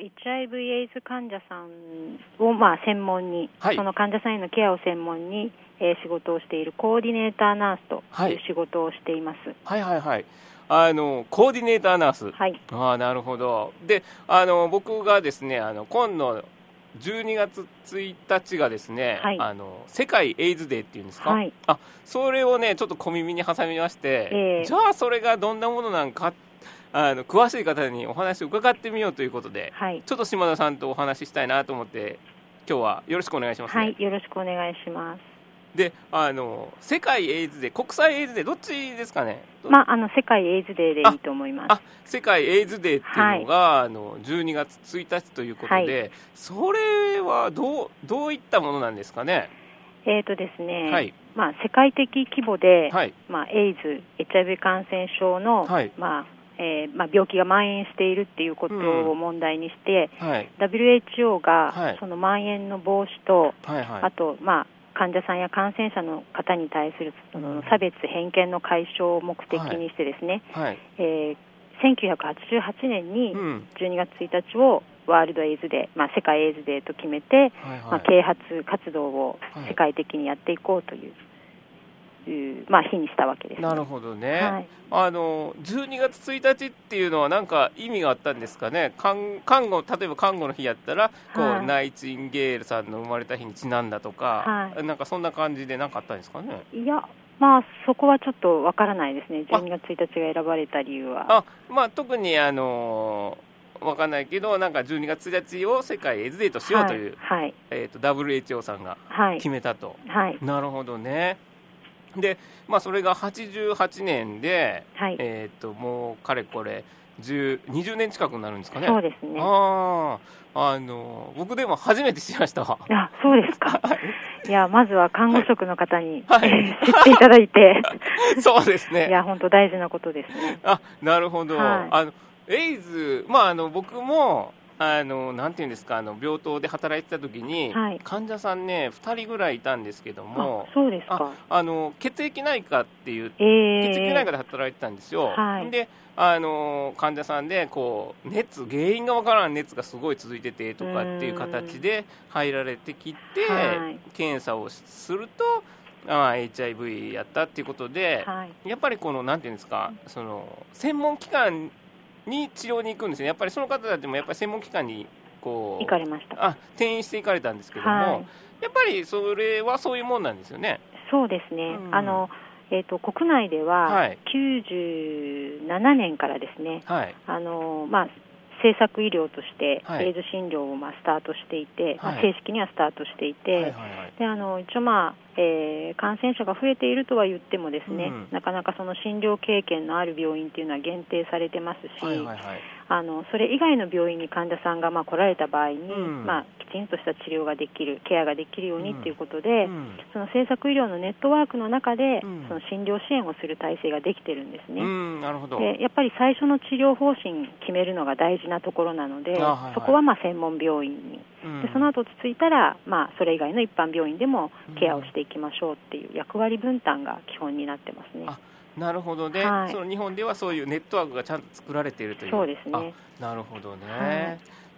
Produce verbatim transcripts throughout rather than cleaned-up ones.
エイチアイブイ エイズ患者さんを、まあ、専門に、はい、その患者さんへのケアを専門に、えー、仕事をしているコーディネーターナースという仕事をしています。 はい、はいはいはいあのコーディネーターナース、 はい、 あなるほど。であの僕がですねあの今度じゅうにがつついたちがですね、はい、あの世界エイズデーっていうんですか、はい、あそれをねちょっと小耳に挟みまして、えー、じゃあそれがどんなものなんかあの詳しい方にお話を伺ってみようということで、はい、ちょっと島田さんとお話ししたいなと思って今日はよろしくお願いしますね。 はい、よろしくお願いします。 であの世界エイズデー国際エイズデーどっちですかね。 まあ、あの世界エイズデーでいいと思います。 ああ世界エイズデーっていうのが、はい、あのじゅうにがつついたちということで、はい、それはどう、どういったものなんですかね。 えーとですねはいまあ、世界的規模で、 はいまあ、エイズ、エイチアイブイ 感染症の、はいまあえーまあ、病気が蔓延しているっていうことを問題にして、うんはい、ダブリューエイチオー が、はい、その蔓延の防止と、はいはい、あと、まあ患者さんや感染者の方に対するその差別偏見の解消を目的にしてですね、はいはいえー、せんきゅうひゃくはちじゅうはちねんにじゅうにがつついたちをワールドエイズデー、まあ、世界エイズデーと決めて、はいはいまあ、啓発活動を世界的にやっていこうという、はいまあ、日にしたわけです、ね、 なるほどね、はい、あのじゅうにがつついたちっていうのは何か意味があったんですかね。看看護例えば看護の日やったらこう、はい、ナイチンゲールさんの生まれた日にちなんだとか、はい、なんかそんな感じで何かあったんですかね。 いやまあそこはちょっとわからないですね。じゅうにがつついたちが選ばれた理由はあ、まあ、特にあのわかんないけどなんかじゅうにがつついたちを世界エイズデーとしようという、はいはいえー、と ダブリューエイチオー さんが決めたと、はい、なるほどね。で、まあ、それがはちじゅうはちねんで、はいえー、ともうかれこれにじゅうねん近くになるんですかね。 そうですね。 ああの僕でも初めて知りましたわ。 あそうですかいやまずは看護職の方に、はいえー、知っていただいてそうですね。 いや本当大事なことですね。 あなるほど、はい、あのエイズ、まあ、あの僕もあのなんていうんですかあの病棟で働いてた時に、はい、患者さんねふたりぐらいいたんですけどもあそうですか。 ああの血液内科っていう、えー、血液内科で働いてたんですよ、はい、であの患者さんでこう熱原因がわからん熱がすごい続いててとかっていう形で入られてきて、はい、検査をするとあ エイチアイブイ やったっていうことで、はい、やっぱりこのなんていうんですかその専門機関に治療に行くんですね。やっぱりその方たちもやっぱり専門機関にこう行かれました。 あ転院して行かれたんですけども、はい、やっぱりそれはそういうもんなんですよね。 そうですね、うん、あのえーと、国内ではきゅうじゅうななねんからですね、はい、あのまあ、政策医療としてエイズ診療をまあスタートしていて、はいまあ、正式にはスタートしていて、はいはいはい、であの一応、まあえー、感染者が増えているとは言ってもですね、うん、なかなかその診療経験のある病院というのは限定されてますし、はいはいはい、あのそれ以外の病院に患者さんがまあ来られた場合に、うんまあ、きちんとした治療ができるケアができるようにということで、うん、その政策医療のネットワークの中で、うん、その診療支援をする体制ができてるんですね、うん、なるほど。でやっぱり最初の治療方針決めるのが大事なところなので、はいはい、そこはまあ専門病院に、うん、でその後落ち着いたら、まあ、それ以外の一般病院でもケアをしていきましょうっていう役割分担が基本になってますね。 あなるほどね、はい、その日本ではそういうネットワークがちゃんと作られているという。 そうですね。 あなるほどね、はい、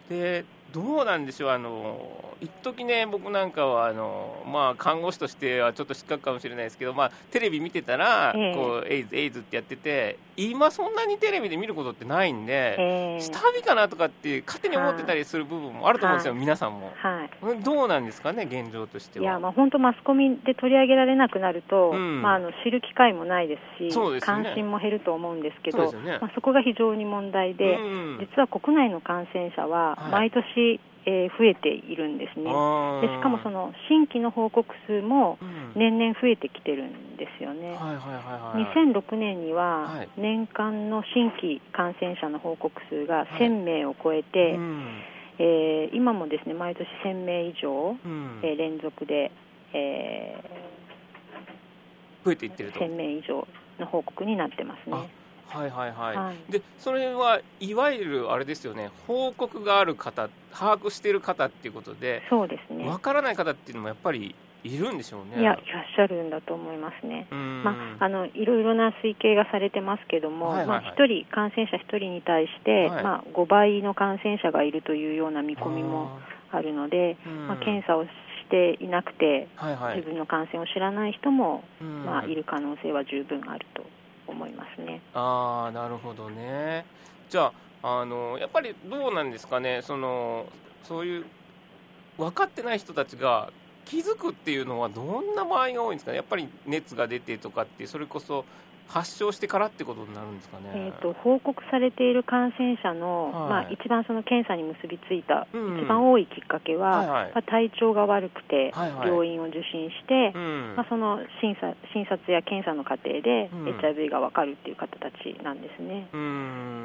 でどうなんでしょうあの一時ね僕なんかはあの、まあ、看護師としてはちょっと失格かもしれないですけど、まあ、テレビ見てたら、えー、こうエイズエイズってやってて今そんなにテレビで見ることってないんで、えー、下火かなとかって勝手に思ってたりする部分もあると思うんですよ、はい、皆さんも、はい、どうなんですかね現状としては。 いや、まあ、本当マスコミで取り上げられなくなると、うんまあ、あの知る機会もないですしそうですよね、関心も減ると思うんですけど そ, ねまあ、そこが非常に問題で、うん、実は国内の感染者は毎年、はいえー、増えているんですね。でしかもその新規の報告数も年々増えてきてるんですよね。にせんろくねんには年間の新規感染者の報告数がせんめいを超えて、はいうんえー、今もですね毎年せんめい以上、うんえー、連続で、えー、増えていってるとせんめい以上の報告になってますね。 はいはいはい、はい、でそれはいわゆるあれですよね報告がある方把握している方っていうことでそうですねわからない方っていうのもやっぱりいるんでしょうね。 いや、いらっしゃるんだと思いますね。まあ、あのいろいろな推計がされてますけども、はいはいはい、まあ、ひとり感染者ひとりに対して、はい、まあ、ごばいの感染者がいるというような見込みもあるので、まあ、検査をしていなくて、はいはい、自分の感染を知らない人も、まあ、いる可能性は十分あると思いますね。 あー、なるほどね。じゃあ、あのやっぱりどうなんですかね、そのそういう分かってない人たちが気づくっていうのはどんな場合が多いんですかね。やっぱり熱が出てとかって、それこそ発症してからってことになるんですかね。 えーと、報告されている感染者の、はい、まあ、一番その検査に結びついた、うん、一番多いきっかけは、はいはい、まあ、体調が悪くて病院を受診して、はいはい、まあ、その診察、診察や検査の過程で エイチアイブイ が分かるっていう方たちなんですね。うん、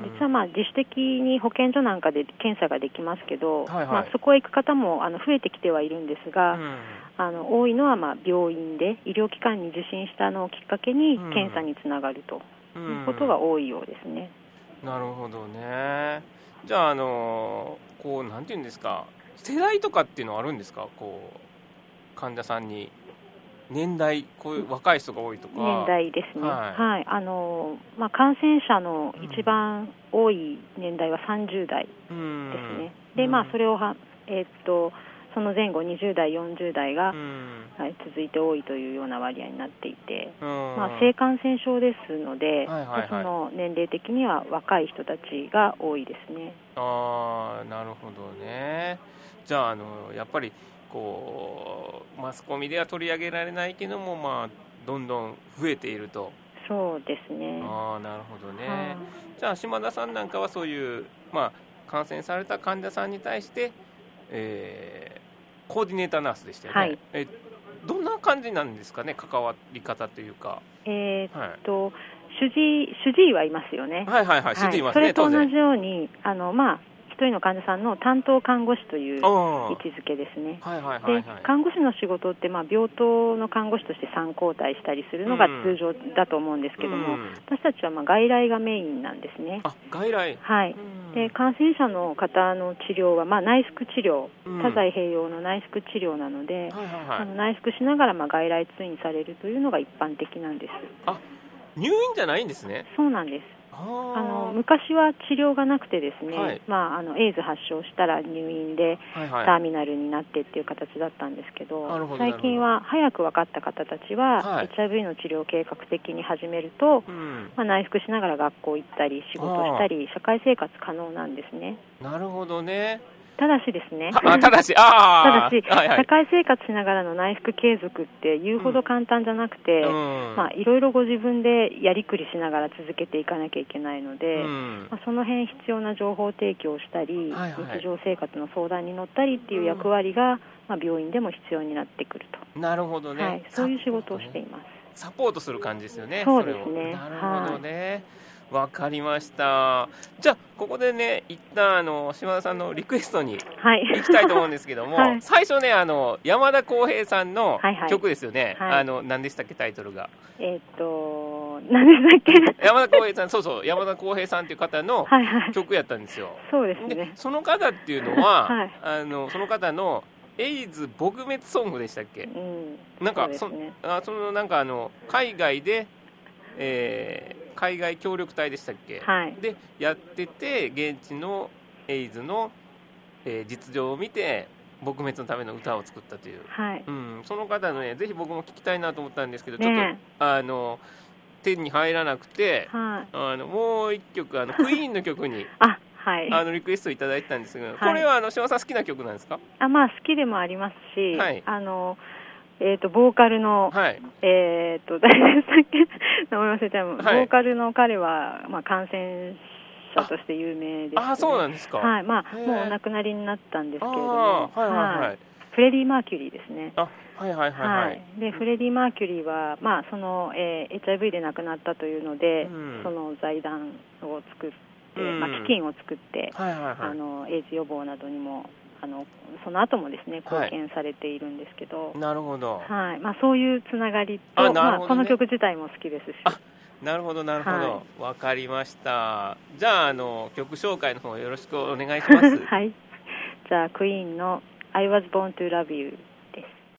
実はまあ自主的に保健所なんかで検査ができますけど、はいはい、まあ、そこへ行く方もあの増えてきてはいるんですが、うん、あの多いのはまあ病院で医療機関に受診したのをきっかけに検査につながるということが多いようですね。 うん、なるほどね。じゃあ、あのこうなんていうんですか、世代とかっていうのはあるんですか。こう患者さんに年代、こういう若い人が多いとか。 年代ですね。はい、はい、あのまあ、感染者の一番多い年代はさんじゅうだいですね。うん、で、まあ、それをは、えー、っとその前後にじゅうだいよんじゅうだいが、うんはい、続いて多いというような割合になっていて、うんまあ、性感染症ですので、はいはいはい、その年齢的には若い人たちが多いですね。 あー、なるほどね。じゃあ、あのやっぱりこうマスコミでは取り上げられないけども、まあ、どんどん増えていると。 そうですね。 あー、なるほどね。はじゃあ島田さんなんかはそういう、まあ、感染された患者さんに対して、えー、コーディネーターナースでしたよね。はい、えどんな感じなんですかね、関わり方というか。 えーっと、はい、主治主治医はいますよね。 はいはいはい、主治医いますね。 それと同じように、あの、まあ、一人の患者さんの担当看護師という位置づけですね。はいはいはいはい、で看護師の仕事って、まあ、病棟の看護師としてさん交代したりするのが通常だと思うんですけども、うん、私たちはまあ外来がメインなんですね。 あ、外来。 はい、うん、で感染者の方の治療は、まあ、内服治療、うん、多剤併用の内服治療なので、はいはいはい、あの内服しながらまあ外来通院されるというのが一般的なんです。 あ、入院じゃないんですね。 そうなんです。あの昔は治療がなくてですね、はい、まあ、あのエイズ発症したら入院でターミナルになってっていう形だったんですけど、はいはい、最近は早く分かった方たちは、はい、エイチアイブイ の治療を計画的に始めると、うんまあ、内服しながら学校行ったり仕事したり社会生活可能なんですね。 なるほどね。 ただしですね、 あただし、あただし、はいはい、社会生活しながらの内服継続って言うほど簡単じゃなくて、うんまあ、いろいろご自分でやりくりしながら続けていかなきゃいけないので、うんまあ、その辺必要な情報提供をしたり、はいはい、日常生活の相談に乗ったりっていう役割が、うんまあ、病院でも必要になってくると。 なるほどね、 はい、そういう仕事をしています。 サポートする感じですよね。 そうですね。 なるほどね。はいわかりました。じゃあここでね一旦あの島田さんのリクエストに行きたいと思うんですけども、はい、最初ねあの山田康平さんの曲ですよね。はいはい、あの何でしたっけタイトルが。 えー、っと何でしたっけ。 山田康平さんそうそう山田康平さんという方の曲やったんですよ。 そうですね。 でその方っていうのは、はい、あのその方のエイズ撲滅ソングでしたっけ。うん、なんか そ,、ね、そ, あそのなんかあの海外で、えー海外協力隊でしたっけ、はい、でやってて現地のエイズの、えー、実情を見て撲滅のための歌を作ったという、はいうん、その方のねぜひ僕も聞きたいなと思ったんですけど、ね、ちょっとあの手に入らなくて、はい、あのもう一曲あのクイーンの曲にあ、はい、あのリクエストいただいてたんですが、はい、これはあの島さん好きな曲なんですか。 あ、まあ、好きでもありますし、はい、あのえー、とボーカルの、はいえー、と誰でしたっけ名前忘れちゃう、はい、ボーカルの彼は、まあ、感染者として有名です、ね、 ああそうなんですか、 はいまあ、もうお亡くなりになったんですけれども、はいはいはいはい、フレディ・マーキュリーですね。 あ、はいはいはいはい、はい、 でフレディ・マーキュリーは、まあそのえー、エイチアイブイ で亡くなったというので、うん、その財団を作って、うんまあ、基金を作って、はいはいはい、あのエイズ予防などにもあのその後もですね貢献されているんですけど、 はい、なるほど、 はいまあ、そういうつながりと、ねまあ、この曲自体も好きですし。 あなるほどなるほど、わ、はい、かりました。じゃあ、あの曲紹介の方よろしくお願いします。 はい、じゃあクイーンの I was born to love you